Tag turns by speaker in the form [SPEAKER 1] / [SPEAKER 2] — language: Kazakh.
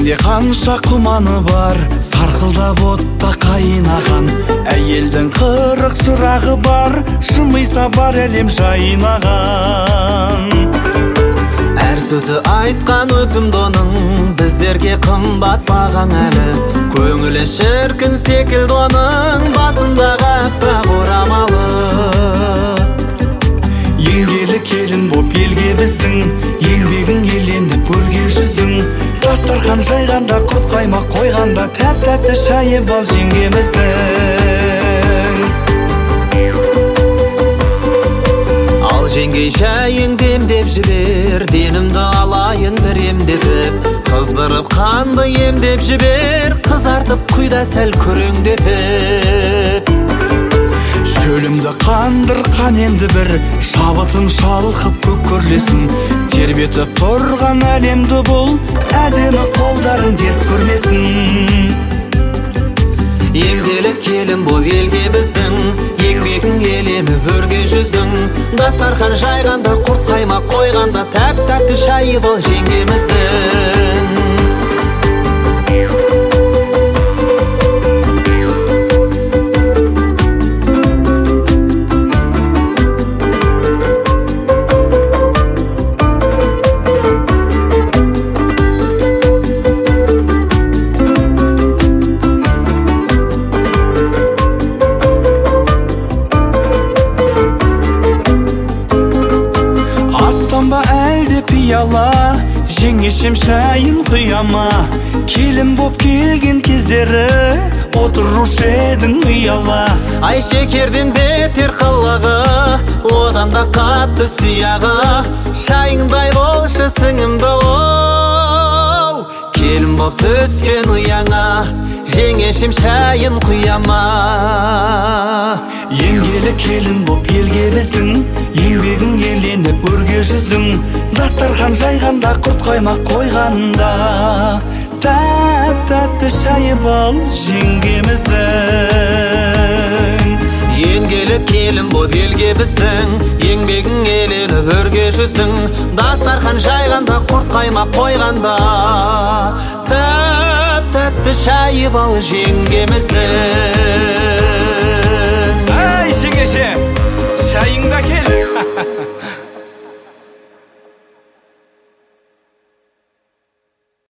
[SPEAKER 1] Менде қанша құманы бар, сарқылдап отта қайнаған. Әйелдің қырық шырағы бар, шымыйса бар әлем жайнаған.
[SPEAKER 2] Әр сөзі айтқан өтімді оның, біздерге қымбат бағаң әлі. Көңілі шіркін секілді оның, басындағы аппақ орамалы.
[SPEAKER 1] Еңгелі келін боп елге біздің, еңбегің еленіп өрге жүздің. Дастархан жайғанда, құрт қаймақ қойғанда, тәп-тәтті шайы бал жеңгеміздің.
[SPEAKER 2] Ал жеңгей шайың демдеп жібер, денімді алайын бір емдетіп. Қыздырып қанды емдеп жібер, қызартып құйда сәл күреңдетіп.
[SPEAKER 1] Шөлімді қандыр қан енді бір, шабытым шалқып көк көрлесін. Тербетіп тұрған әлемді бұл, әдемі қолдарың дерт көрмесін.
[SPEAKER 2] Еңделі келін бұл елге біздің, еңбегің елемі өрге жүздің. Дастархан жайғанда, құрт қаймақ қойғанда, тәп-тәтті шайы бол жеңгеміздің.
[SPEAKER 1] Ба әлде пияла, жеңешем шайын құяма. Келін боп келген кездері, отырушы едің ұяла.
[SPEAKER 2] Ай шекерден бетер қылығы, одан да қатты сұяғы. Шайыңдай болшы сіңімді оу, келін боп түскен ұяңа, жеңешем шайын құяма.
[SPEAKER 1] Еңгелі келін боп елге біздің, еңбегің еленіп өрге жүздің. Дастархан жайғанда, құрт қаймақ қойғанда, тәп-тәтті шайы бал жеңгеміздің.
[SPEAKER 2] Еңгелі келін боп елге біздің, еңбегің еленіп өрге жүздің. Дастархан жайғанда, құрт қаймақ қойғанда, тәп-тәтті шайы бал жеңгеміздің.
[SPEAKER 1] Ай жеңешем, шайың да кел.